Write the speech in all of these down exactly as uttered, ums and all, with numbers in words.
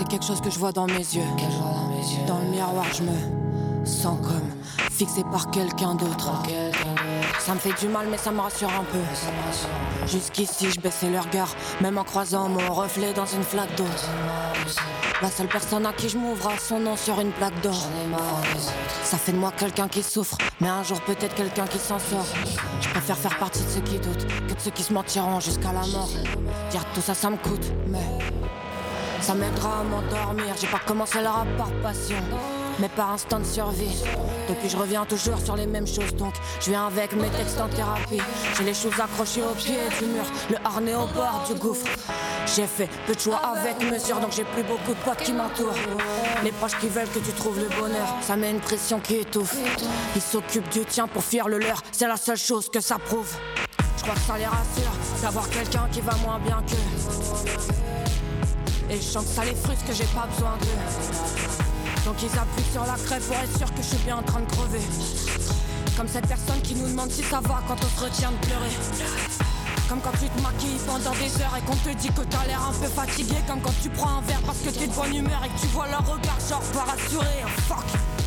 C'est quelque chose que je vois dans mes yeux. Dans le miroir, je me sens comme fixé par quelqu'un d'autre. Ça me fait du mal mais ça me rassure un peu. Jusqu'ici je baissais le regard, même en croisant mon reflet dans une flaque d'eau. La seule personne à qui je m'ouvre a son nom sur une plaque d'or. Ça fait de moi quelqu'un qui souffre, mais un jour peut-être quelqu'un qui s'en sort. Je préfère faire partie de ceux qui doutent que de ceux qui se mentiront jusqu'à la mort. Dire tout ça ça me coûte, mais ça m'aidera à m'endormir. J'ai pas commencé le rap par passion, mais par instinct de survie. Depuis je reviens toujours sur les mêmes choses, donc je viens avec mes textes en thérapie. J'ai les choses accrochées au pied du mur, le harnais au bord du gouffre. J'ai fait peu de choix avec mesure, donc j'ai plus beaucoup de potes qui m'entourent. Les proches qui veulent que tu trouves le bonheur, ça met une pression qui étouffe. Ils s'occupent du tien pour fuir le leur, c'est la seule chose que ça prouve. Je crois que ça les rassure d'avoir quelqu'un qui va moins bien qu'eux. Et je sens que ça les frustre, que j'ai pas besoin d'eux. Donc ils appuient sur la crève pour être sûr que je suis bien en train de crever. Comme cette personne qui nous demande si ça va quand on se retient de pleurer. Comme quand tu te maquilles pendant des heures et qu'on te dit que t'as l'air un peu fatigué. Comme quand tu prends un verre parce que t'es de bonne humeur et que tu vois leur regard genre pas rassuré. Oh, fuck.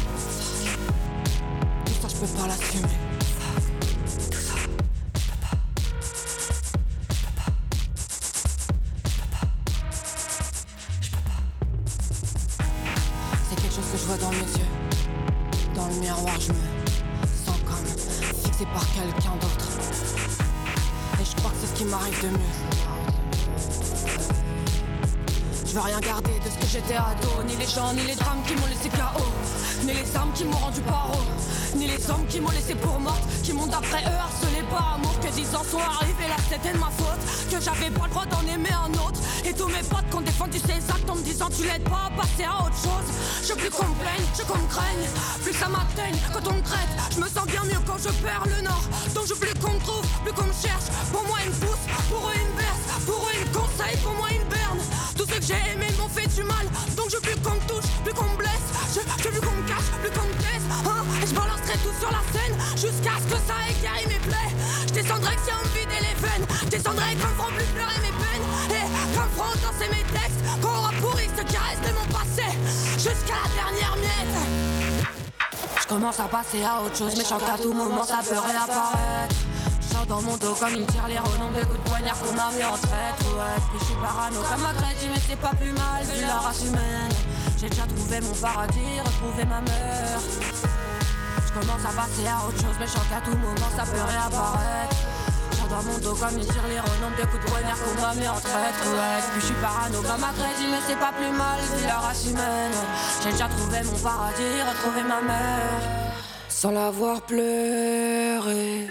Tout ça je peux pas l'assumer. Tout ça, je peux pas. Je peux pas. Je peux pas. C'est quelque chose que je vois dans mes yeux. Dans le miroir je me sens comme fixé par quelqu'un d'autre. Et je crois que c'est ce qui m'arrive de mieux. Je veux rien garder de ce que j'étais ado. Ni les gens, ni les drames qui m'ont laissé K O. Ni les armes qui m'ont rendu paro. Ni les hommes qui m'ont laissé pour morte. Qui m'ont d'après eux harcelé par amour. Que dix ans sont arrivés là c'était de ma faute. Que j'avais pas le droit d'en aimer un autre. Et tous mes potes qui ont défendu ces actes en me disant tu l'aides pas à passer à autre chose. Je veux plus qu'on me plaigne, je veux qu'on me craigne. Plus ça m'atteigne quand on me traite. Je me sens bien mieux quand je perds le nord. Donc je veux plus qu'on me trouve, plus qu'on me cherche. Pour moi ils me poussent, pour eux ils me versent. Pour eux ils me conseillent, pour moi ils me bernent. Tous ceux que j'ai aimés m'ont fait du mal. Donc je veux plus qu'on me touche, plus qu'on me blesse. Je, je veux plus qu'on me cache, plus qu'on me taise, hein. Et je balancerai tout sur la scène jusqu'à ce que ça ait guéri mes plaies. Je descendrai que si on me vidait les veines. Je descendrai quand me feront plus pleurer mes peines. Et quand me feront danser mes textes. Quand on aura pourri ce qui reste de mon passé. Jusqu'à la dernière miette. Je commence à passer à autre chose, mais je sens qu'à tout moment ça peut réapparaître. Je sens dans mon dos comme une tirelire au nombre de coups de poignard qu'on m'a mis en traite. Ouais, puis je suis parano comme ma crédit, mais c'est pas plus mal vu la race humaine. J'ai déjà trouvé mon paradis, retrouvé ma mère. Je commence à passer à autre chose, mais je sens qu'à tout moment ça peut réapparaître. Je sens dans mon dos comme une tirelire au nombre de coups de poignard qu'on m'a mis en traite. Ouais, puis je suis parano comme ma crédit, mais c'est pas plus mal vu la race humaine. J'ai déjà trouvé mon paradis, retrouvé ma mère. Sans la voir pleurer.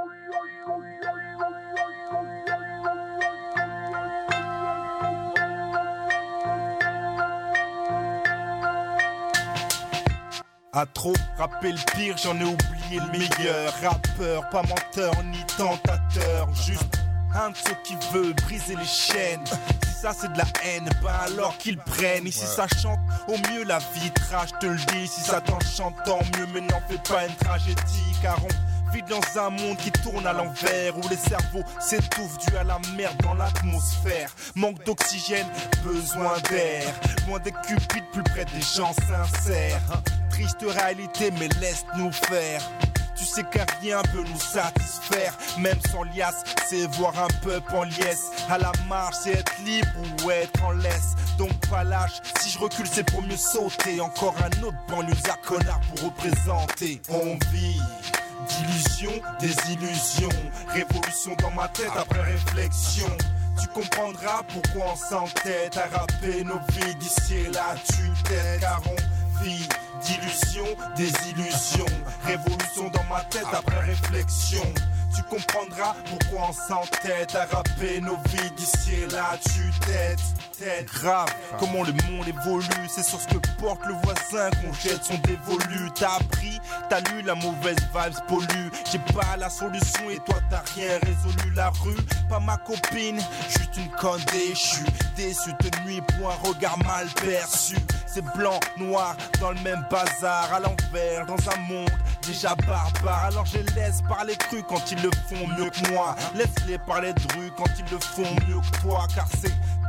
À trop rapper le pire, j'en ai oublié le meilleur. Rappeur, pas menteur ni tentateur. Juste un de ceux qui veut briser les chaînes. Si ça c'est de la haine, ben alors qu'ils prennent. Ici ça chante au mieux la vitrage, je te le dis. Si ça t'enchante tant mieux, mais n'en fais pas une tragédie. Car on vit dans un monde qui tourne à l'envers, où les cerveaux s'étouffent dû à la merde dans l'atmosphère. Manque d'oxygène, besoin d'air. Loin des cupides, plus près des gens sincères. Triste réalité, mais laisse-nous faire. Tu sais qu'un rien peut nous satisfaire. Même sans liasse, c'est voir un peuple en liesse. À la marche, c'est être libre ou être en laisse. Donc pas lâche, si je recule c'est pour mieux sauter. Encore un autre banlieusard connard pour représenter. On vit d'illusions, des illusions. Révolution dans ma tête après réflexion. Tu comprendras pourquoi on s'entête à rapper nos vies d'ici et là tu t'aides. Car on vit d'illusions, des illusions. Révolution dans ma tête après réflexion. Tu comprendras pourquoi on s'entête à rapper nos vies d'ici et là tu t'aides. Grave, comment le monde évolue. C'est sur ce que porte le voisin qu'on jette son dévolu. T'as appris, t'as lu, la mauvaise vibe pollue. J'ai pas la solution et toi t'as rien résolu. La rue, pas ma copine, juste une conne déchue. Déçu de nuit pour un regard mal perçu. C'est blanc, noir, dans le même bazar. À l'envers, dans un monde déjà barbare. Alors je les laisse parler cru quand ils le font mieux que moi. Laisse-les parler de rue quand ils le font mieux que toi. Car c'est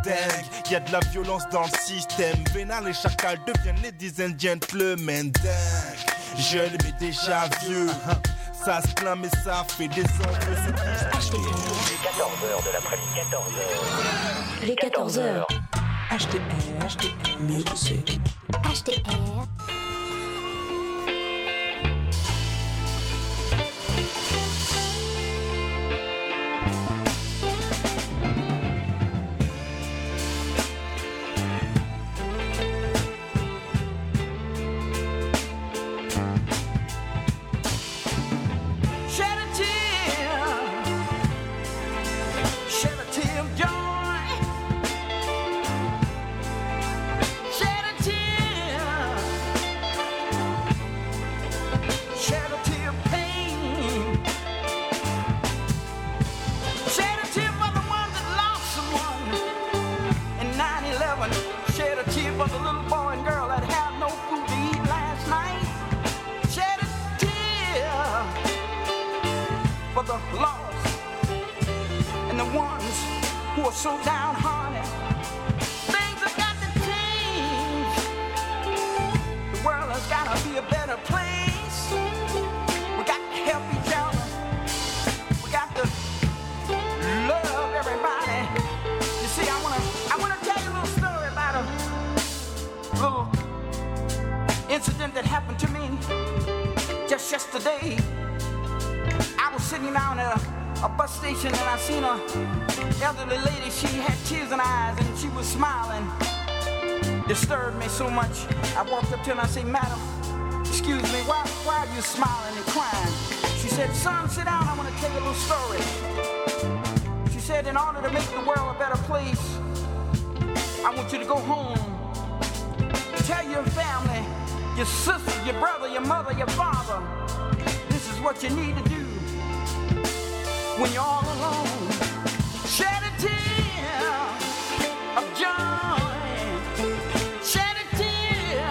dingue. Y'a de la violence dans le système. Vénal et chacal deviennent les dizaines de gentlemen dingues. Jeune mais déjà vieux. Ça se plaint mais ça fait des envieux. Les quatorze heures de l'après-midi, quatorze heures. Les quatorze heures. H T R, H T R, music. H T R. So downhearted, things have got to change. The world has got to be a better place. We got to help each other. We got to love everybody. You see, I wanna, I wanna tell you a little story about a little incident that happened to me just yesterday. I was sitting down at a, a bus station and I seen a elderly lady. She had tears in her eyes and she was smiling. Disturbed me so much. I walked up to her and I said, "Madam, excuse me, why, why are you smiling and crying?" She said, "Son, sit down, I want to tell you a little story." She said, "In order to make the world a better place, I want you to go home. Tell your family, your sister, your brother, your mother, your father, this is what you need to do when you're all alone. Shed a tear of joy, shed a tear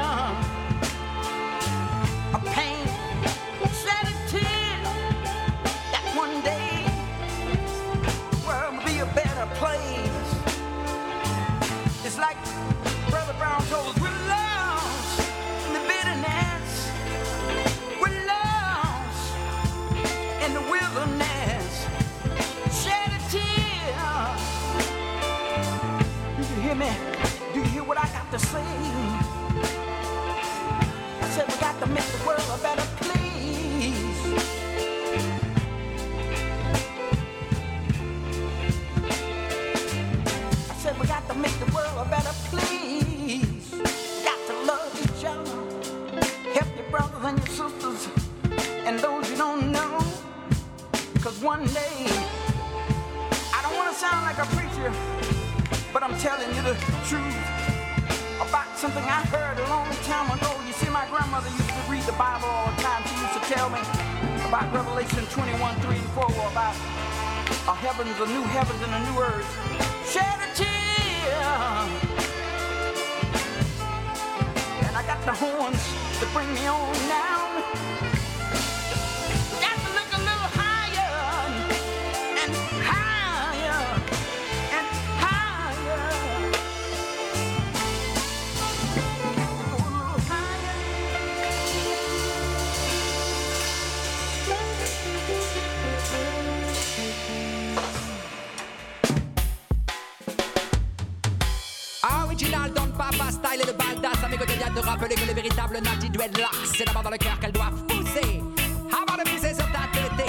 of pain, shed a tear that one day the world will be a better place." It's like Brother Brown told us, we're lost in the bitterness, we're lost in the wilderness. Shed a tear. Do you hear me? Do you hear what I got to say? I said we got to make the world a better place. I said we got to make the world a better place. We got to love each other. Help your brothers and your sisters and those you don't know. Cause one day, I don't want to sound like a preacher, but I'm telling you the truth about something I heard a long time ago. You see, my grandmother used to read the Bible all the time. She used to tell me about Revelation twenty-one, three and four, about a heavens, a new heavens and a new earth. Shed a tear. And I got the horns to bring me on down. Got to look a little higher and higher and higher. Go a little higher. Original Don Papa, style et le baldas. Amigo de Diane de rappeler que le véritable Natty Dreadlocks, c'est d'abord dans le cœur qu'elle doit pousser avant de pousser sur ta tête.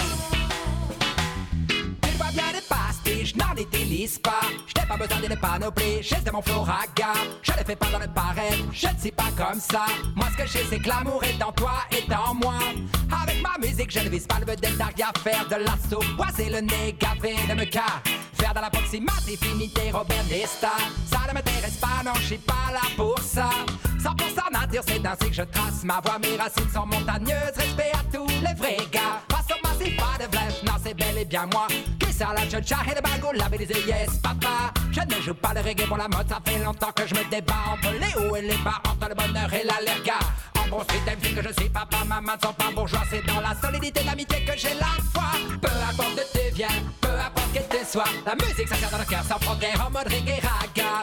Tu vois bien des pastiches, n'en utilise pas. Je n'ai pas besoin d'une panoplie, j'ai de mon floraga. Je ne fais pas dans le pareil, je ne suis pas comme ça. Moi ce que je sais c'est que l'amour est en toi et en moi. Avec ma musique je ne vise pas le vedette d'Aria. Faire de l'assaut, boiser le nez, gaver de me car. Faire de l'approximatif, imiter Robert Nesta. Ça ne m'intéresse pas, non, je suis pas là pour ça. cent pour cent nature, c'est ainsi que je trace ma voix. Mes racines sont montagneuses, respect à tous les vrais gars. Pas sur moi, c'est pas de flèche, non, c'est bel et bien moi. Qui sort la cha-cha et le bagot, laver les yeux, yes, papa. Je ne joue pas le reggae pour la mode, ça fait longtemps que je me débat entre les hauts et les bas, entre le bonheur et l'allerga. En bon street M C que je suis papa, maman ne sont pas bourgeois. C'est dans la solidité de l'amitié que j'ai la foi. Peu importe de tes viens, peu importe quel te soit. La musique ça tient dans le cœur sans progrès en mode reggae raga.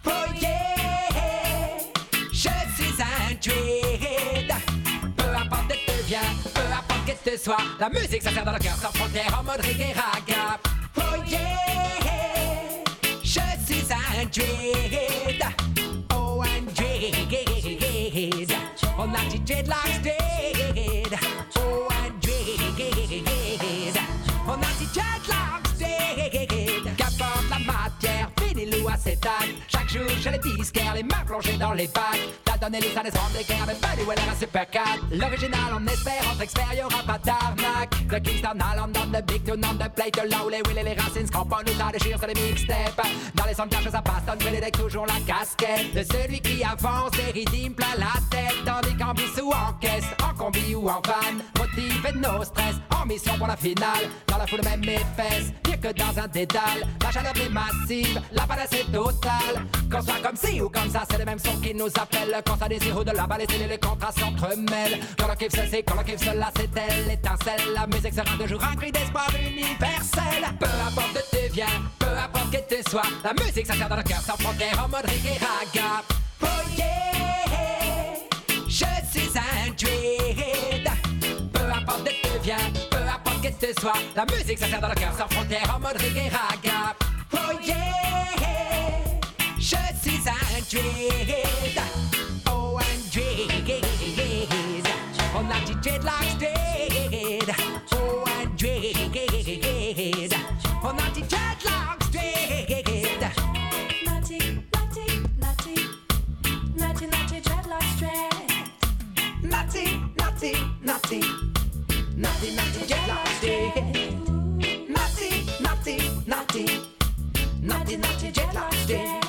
Oh yeah, je suis un druide. Peu importe d'où tu viens, peu importe que tu sois, la musique ça sert dans le cœur sans frontières en mode reggae raga. Oh yeah, je suis un druide. Oh un druide. On a dit dreadlocks dread. Oh un druide. On a dit dreadlocks dread. Qu'importe la matière, vinyle ou acétate, chaque jour chez les disquaires, les mains plongées dans les bacs. T'as donné les années sans d'équerre avec Buddy Weller à Super quatre. L'original on espère, entre experts y'aura pas d'arnaque. De Kingston à London, de Big Tune, on de Play, de là où les Will et les racines se cramponnent, nous ça déchire sur les mixtapes. Dans les sons de ça passe, donne Will avec toujours la casquette de celui qui avance et rythme plein la tête. Tandis qu'en bis ou en caisse, en combi ou en van, motivé de nos stress, en mission pour la finale. Dans la foule même mes fesses, pire que dans un dédale. La chaleur est massive, la balance est totale. Qu'on soit comme ci ou comme ça, c'est le même son qui nous appelle. Quand ça désire ou de la balle, et les contrastes s'entremêlent. Quand le kiff ceci, quand le kiff cela, c'est elle l'étincelle. La musique sera toujours un cri d'espoir universel. Peu importe d'où tu viens, peu importe que tu sois, la musique ça sert dans le cœur sans frontières en mode reggae raga. Oh yeah, je suis un druide. Peu importe d'où tu viens, peu importe que tu sois, la musique ça sert dans le cœur sans frontières en mode reggae raga. Oh yeah, je suis un druide. Oh un druide. On a dit dreadlocks dread. Oh un druide. On a dit dreadlocks dread. Naughty, naughty, naughty, naughty, naughty dreadlocks dread. Naughty, naughty, naughty, naughty, naughty dreadlocks dread. Naughty, naughty, naughty, naughty, naughty dreadlocks dread.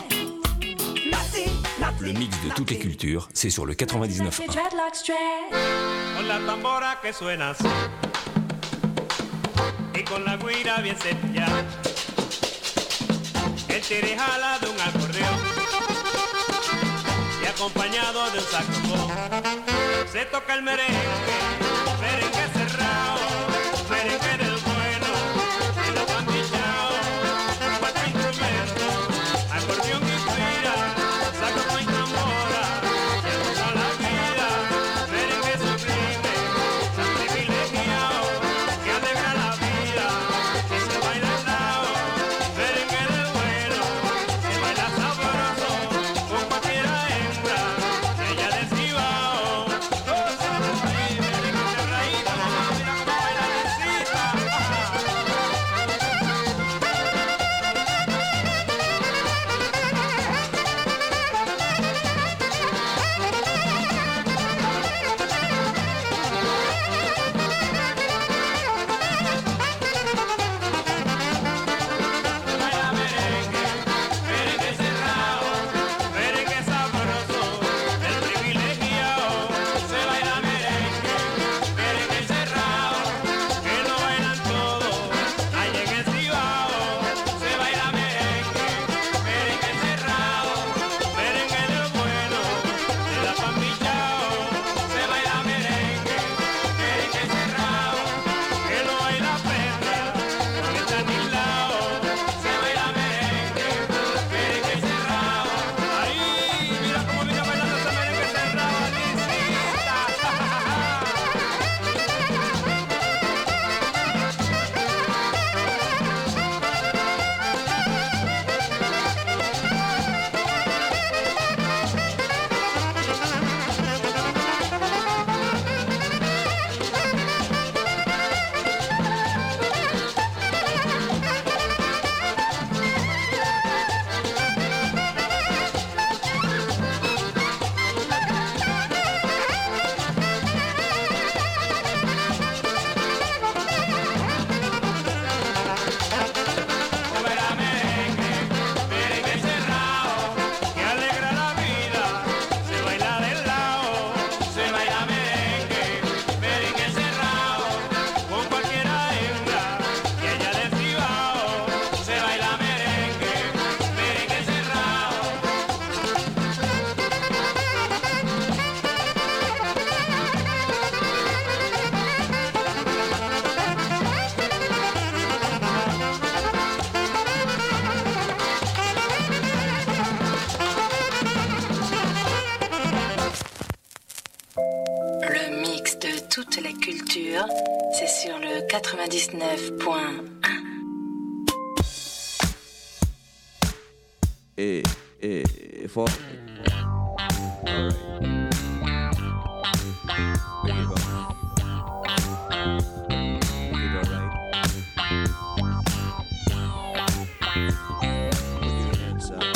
Le mix de toutes les cultures, c'est sur le quatre-vingt-dix-neuf point un. Dreadlocks dread. Con la tambora que suena así y con la guira bien cepillada, el tire jala de un acordeón y acompañado de un saxofón se toca el merengue, merengue cerrado, merengue del bueno y lo pandillao, cuatro instrumentos, acordeón y guira, saxofón y tambora, y toda la vida, merengue sublime, tan privilegiado, que alegra la vida, que se baila al lado, merengue del bueno, se baila sabroso, con cualquiera hembra, ella del Cibao, todo se vive, merengue culture, c'est sur le quatre-vingt-dix-neuf point un. Eh, eh, for... Alright. There you go. Make it alright. Put your hands up.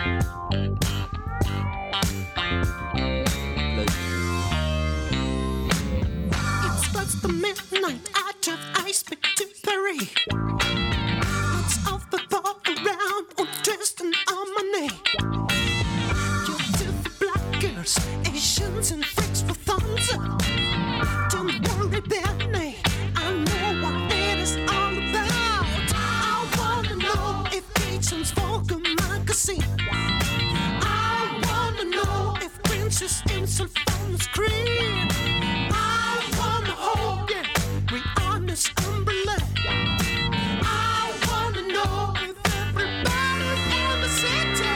It's past the midnight, I drive ice back to Paris. Lots of people around, all dressed in harmony. Beautiful black girls, Asians and freaks for thunder. Don't worry about me, I know what it is all about. I wanna know if Kitchen's Vogue magazine. I wanna know if Princess Insel on the screen. I wanna hold it, Rihanna's umbrella. I wanna know if everybody's in the city.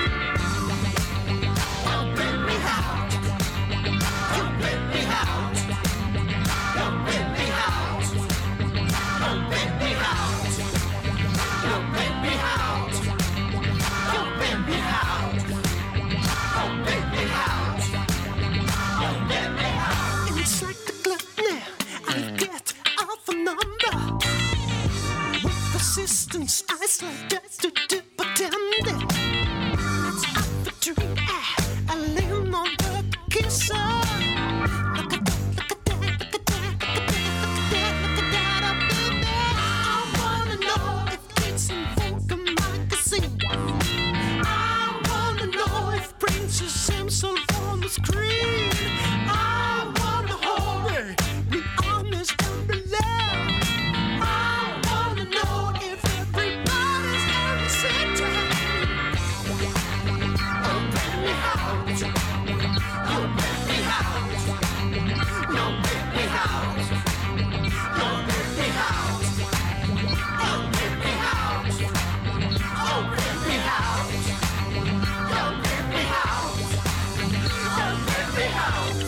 You bring me out. You bring me out. You bring me out. You bring me out. You bring me out. You bring me out. You bring me out. You bring me out. It's like the club now. I get off a number. With persistence, I slide just to do pretending. It's up for dream. I, I lean on the kisser. Look at that, look at that, look at that, look at that, look at that, look at that, oh baby. I wanna know if it's in Vogue magazine. I wanna know if Princess himself on the screen. I wanna hold it, Rihanna's umbrella. I wanna know if everybody's in the city. Oh, bring me out. Oh, bring me out. No, bring me out. No, bring me out. Oh, bring me out. Oh, bring me out. Oh, bring me out. Oh, bring me out.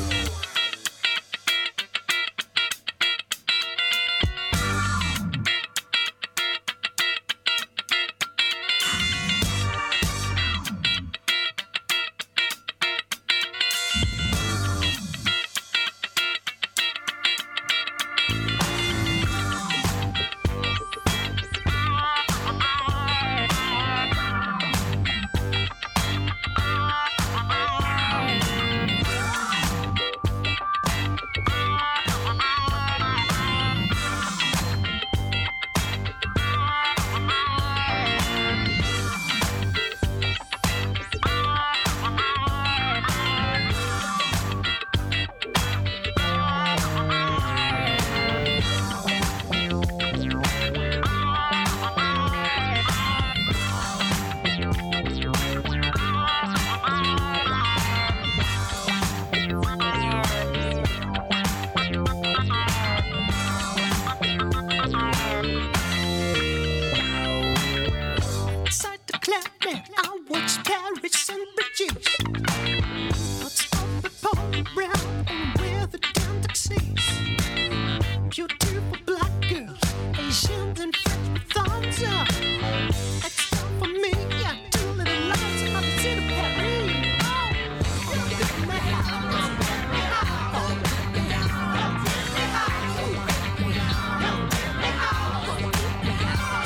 Inside the club now, I watch Paris and produce. Lots of people around and wear the damn taxis. Beautiful black girls, Asian and French with thunder. It's time for me, yeah, two little lights up to the Paris. Oh, bring me out. Bring me out. Bring me out. Bring me out. Bring me out. Bring me out. Bring me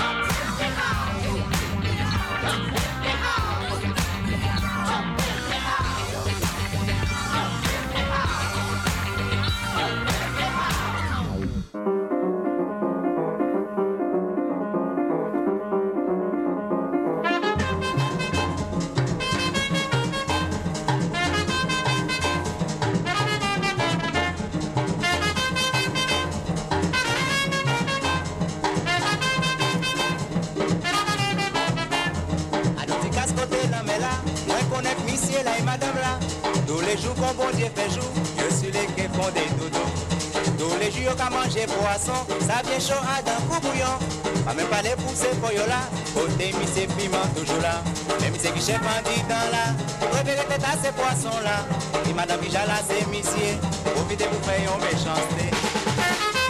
monsieur là et madame là. Tous les jours qu'on bon Dieu fait jour, je suis les qui font des doudous. Tous les jours qu'à manger poisson, ça vient chaud à d'un coup bouillon. Pas même pas les pousser pour yo là, côté mis ses piments toujours là. Même si chef en dit dans là, préférez tête à ces poissons là. Et madame Bijala c'est monsieur, profitez pour faire une méchanceté.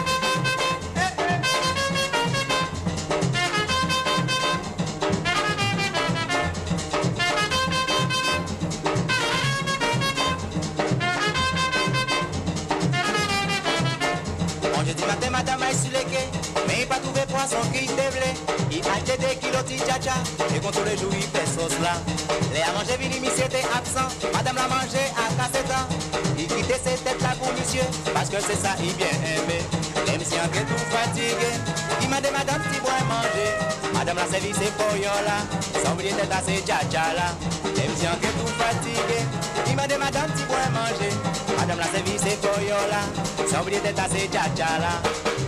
madame aille sur les quais, mais il pas trouvé poisson qui dévelait. Il a acheté des kilos de tcha-tcha, et quand tous les jours il fait sauce là. Les a mangé, vini, monsieur était absent, madame l'a mangé à casse temps. Il quittait ses têtes là pour monsieur, parce que c'est ça il bien aimé. Les messieurs en tout fatigué, il m'a dit madame petit bois manger. Madame l'a servi ses poillons là, sans oublier tête à ses tcha-tcha là. Les messieurs en tout fatigué, il m'a dit madame petit bois manger. Madame l'a servi ses poillons là, sans oublier tête à ses tcha-tcha là.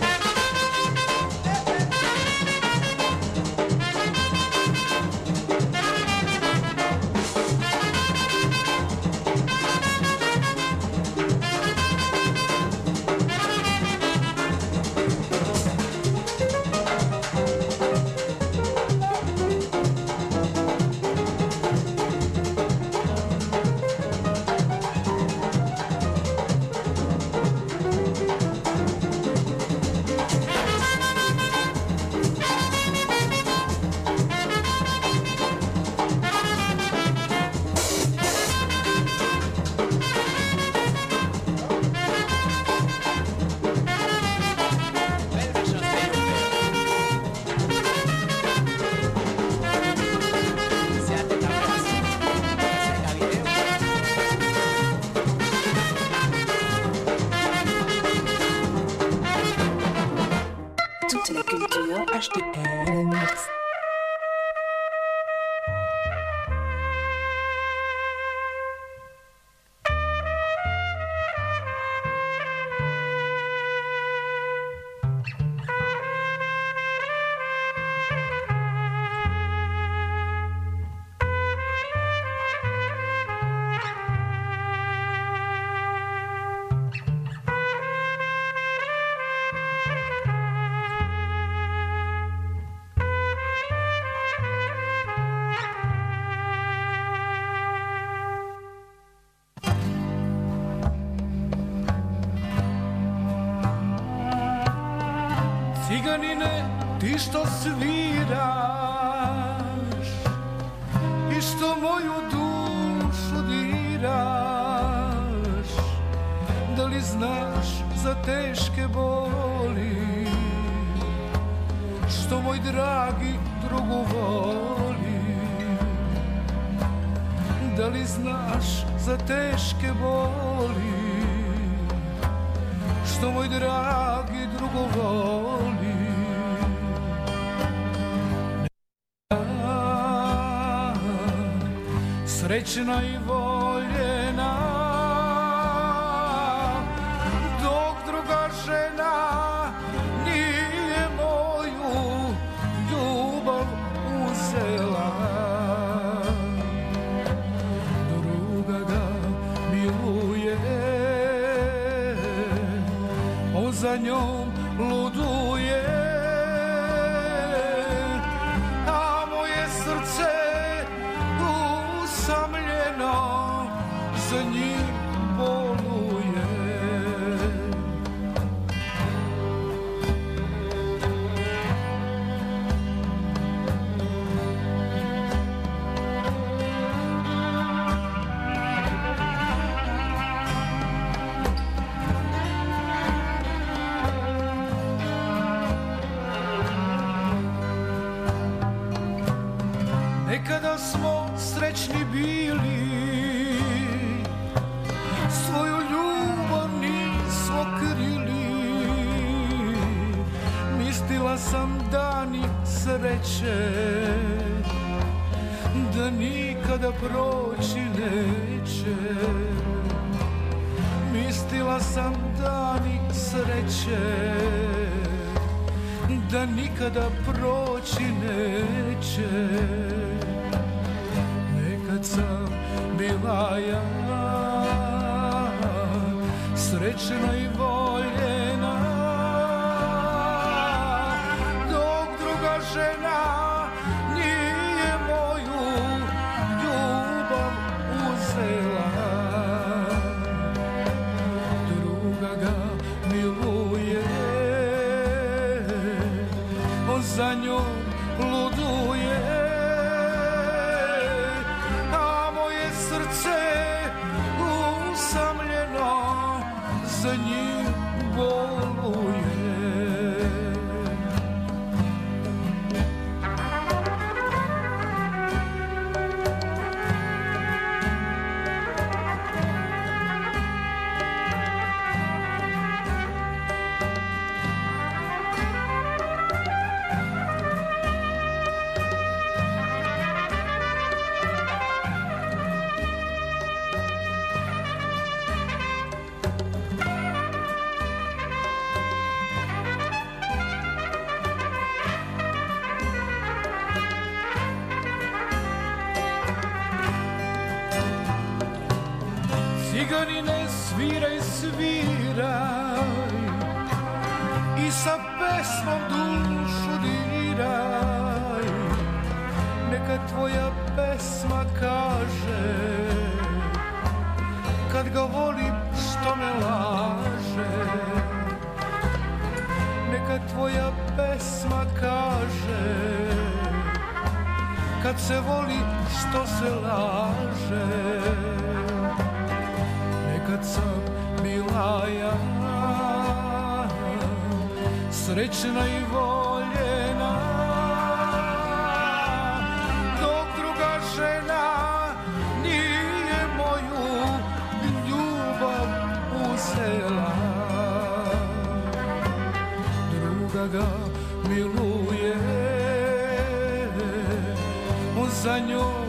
H T L Mix. Ciganine, ti što sviraš i što moju dušu diraš, da li znaš za teške boli što moj dragi drugu voli? Da li znaš za teške boli što moj dragi drugo voli? Srećna i voljena, dok druga žena nije moju ljubav uzela. Druga ga miluje, on za njom luduje, a moje srce usamljeno za njim boluje. Nekada smo srećni bili, svoju ljubav nismo krili. Mislila sam dani sreće da nikada proći neće. Mislila sam dani sreće da nikada proći neće. Nekad sam bila ja srećna i voljena, dok druga žena nije moju ljubav uzela. Druga ga miluje, on za njom luduje, a moje srce usamljeno za njim Ciganine sviraj, sviraj i sa pesmom dušu diraj. Neka tvoja pesma kaže kad ga volim što me laže. Neka tvoja pesma kaže kad se voli što se laže. Nekad sam bila ja srećna i voljena, dok druga žena nije moju ljubav uzela. Druga ga miluje, on za njom